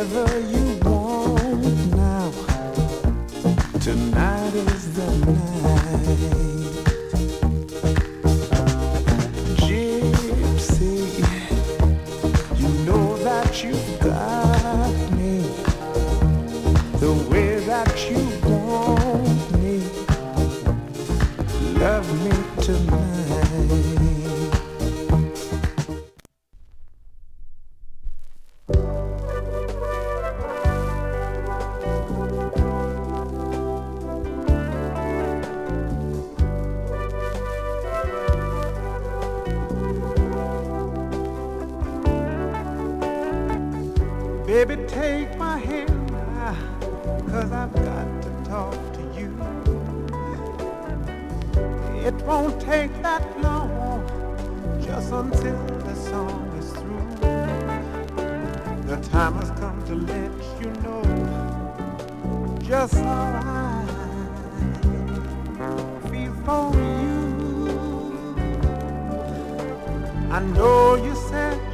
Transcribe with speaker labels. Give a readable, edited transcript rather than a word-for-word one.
Speaker 1: whatever you want now. Tonight is the night. Gypsy, you know that you've got me the way that you want me. Love me tonight. Baby, take my hand now, 'cause I've got to talk to you. It won't take that long, just until the song is through. The time has come to let you know just how I feel for you. I know you said